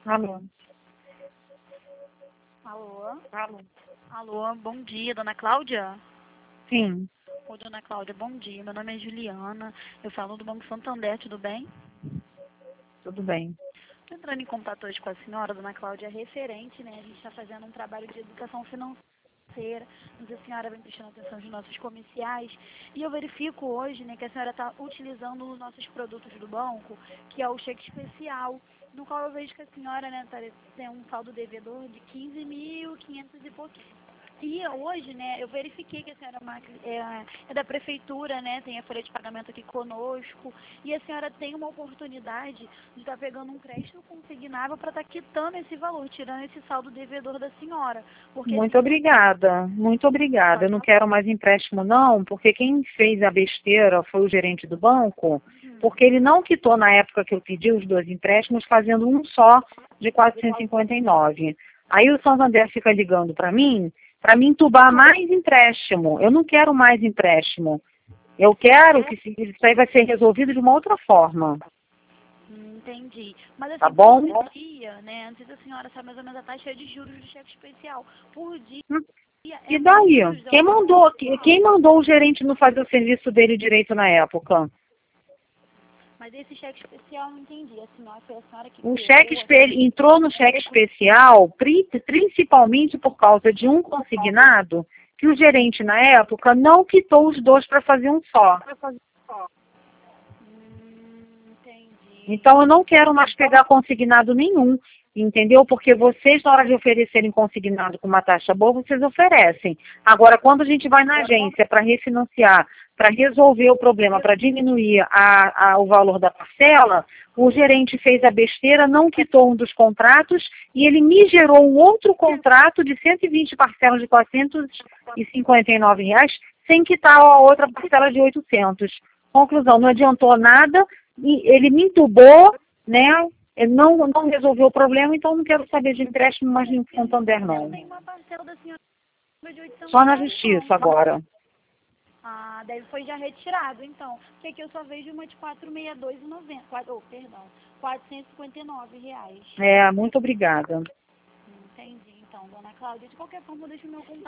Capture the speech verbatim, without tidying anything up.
Alô. Alô? Alô. Alô, bom dia, dona Cláudia? Sim, Oi, dona Cláudia, bom dia. Meu nome é Juliana, eu falo do Banco Santander, tudo bem? tudo bem. Tô entrando em contato hoje com a senhora, dona Cláudia, é referente, né? A gente está fazendo um trabalho de educação financeira, mas a senhora vem prestando atenção nos nossos comerciais, e eu verifico hoje, né, que a senhora está utilizando os nossos produtos do banco, que é o cheque especial, no qual eu vejo que a senhora, né, tá, tem um saldo devedor de quinze mil e quinhentos e pouquinho. E hoje, né, eu verifiquei que a senhora é, uma cli- é, é da prefeitura, né, tem a folha de pagamento aqui conosco, e a senhora tem uma oportunidade de estar pegando um crédito consignável para estar quitando esse valor, tirando esse saldo devedor da senhora. Porque assim, Muito obrigada, muito obrigada. Eu pode não falar. quero mais empréstimo não, porque quem fez a besteira foi o gerente do banco, Uhum. porque ele não quitou na época que eu pedi os dois empréstimos, fazendo um só de quatrocentos e cinquenta e nove. Aí o Santander fica ligando para mim, para me entubar mais empréstimo. Eu não quero mais empréstimo. Eu quero que se- isso aí vai ser resolvido de uma outra forma, Hum, Entendi. Mas tá assim, por bom? dia, né, não sei se a senhora sabe mais ou menos a taxa de juros do cheque especial. Por dia E é daí? muitos, Quem dona mandou, quem mandou o gerente não fazer o serviço dele direito na época? Mas esse cheque especial eu não entendi. A senhora foi a senhora que O cheque criou, espe- entrou no cheque especial pri- principalmente por causa de um consignado que o gerente na época não quitou os dois para fazer um só. Hum, entendi. Então eu não quero mais pegar consignado nenhum, entendeu? Porque vocês, na hora de oferecerem consignado com uma taxa boa, vocês oferecem. Agora, quando a gente vai na agência para refinanciar, para resolver o problema, para diminuir a, a, o valor da parcela, o gerente fez a besteira, não quitou um dos contratos e ele me gerou um outro contrato de cento e vinte parcelas de quatrocentos e cinquenta e nove reais, sem quitar a outra parcela de oitocentos. Conclusão, não adiantou nada, e ele me entubou, né? Ele não, não resolveu o problema, então não quero saber de empréstimo mais em Santander, não. Nenhuma parcela da senhora de oitocentos Só na reais, justiça não. agora. Ah, deve foi já retirado, então. Porque aqui eu só vejo uma de quatrocentos e sessenta e dois reais e noventa centavos. Oh, perdão. quatrocentos e cinquenta e nove reais. É, muito obrigada. Entendi, então, dona Cláudia. De qualquer forma, eu deixo o meu contato.